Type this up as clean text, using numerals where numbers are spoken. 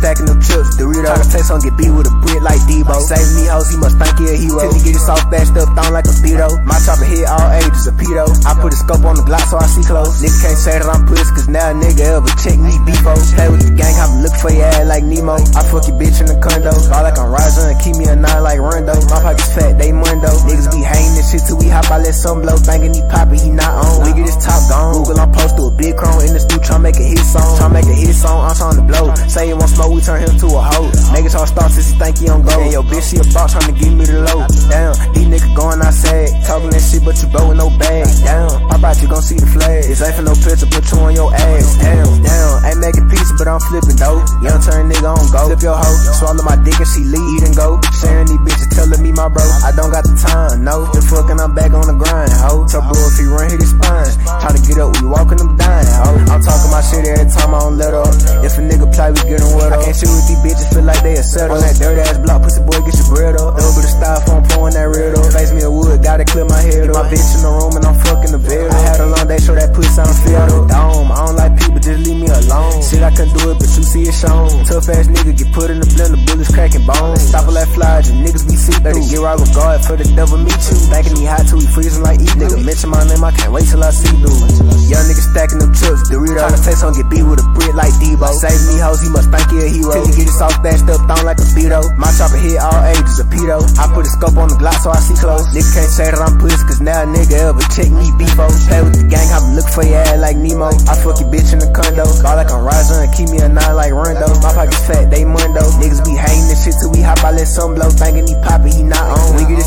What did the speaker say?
stacking them chips, Doritos. Try to take some, get beat with a brick like Debo. Saving me hoes, he must think he a hero. Till he get his soft bashed up, thrown like a speedo. My chopper hit all ages, a pedo. I put a scope on the Glock so I see close. Nigga can't say that I'm pussy, cause now a nigga ever check me before. Play with the gang, hop look for your ass like Nemo. I fuck your bitch in the condo. All like I'm rising and keep me a 9 like Rondo. My pockets fat, they mundo. Niggas be hating this shit till we hop, I let some blow. Thinking he poppin', he not on. We get his top gone. Google, I'm post to a big chrome in the studio, tryna make a hit song. Tryna make a hit song, I'm tryna blow. Say he want smoke, we turn him to a hoe. Niggas tryna start since he think he on go. And yo bitch, she a boss tryna give me the low. Damn, these niggas going outside, talking that shit, but you blow with no bag. Damn, I bet you gon' see the flag. This ain't for no picture, put you on your ass. Damn, ain't making pizza, but I'm flipping dough. Young turn nigga on go. Flip your hoe, swallow my dick and she lead and go. Sharing these bitches, telling me my bro, I don't got the time, no. The fucking I'm back on the grind, ho. Tell bro if he run, hit his spine. Try to get up, we walking them dying, ho. I'm talking my shit every time I don't let up. If a nigga play, we get him wet up. I can't shoot with these bitches, feel like they a settle. On that dirty ass block, pussy boy, get your bread up. Double bit of styrofoam, pouring that red up. Face me a wood, gotta clear my head up. My bitch in the room and I'm fucking the bed. I had a long day, show that pussy I'm filled up. Dome, I don't like people, just leave me alone. Shit, I couldn't do it, but you see it shown. Tough ass nigga get put in the blender, bullets cracking bones. Stop all that fly, your niggas be see through. Get right with God for the devil me too. Thinking he hot too, he freezing like eat. Nigga mention my name, I can't wait till I see dude. Young nigga stacking them chips, Doritos. Try to take some, get beat with a brick like Debo. Saving me hoes, he must think he a hero. Till he get his soft bashed up, thrown like a speedo. My chopper hit all ages, a pedo. I put a scope on the Glock so I see close. Nigga can't say that I'm pussy, cause now a nigga ever check me before. Play with the gang, hop look for your ass like Nemo. I fuck your bitch in the condo. All like I'm rising and keep me a 9 like Rondo. My pockets fat, they mundo. Niggas be hating this shit till we hop, I let some blow. Thinking he poppin', he not on. We get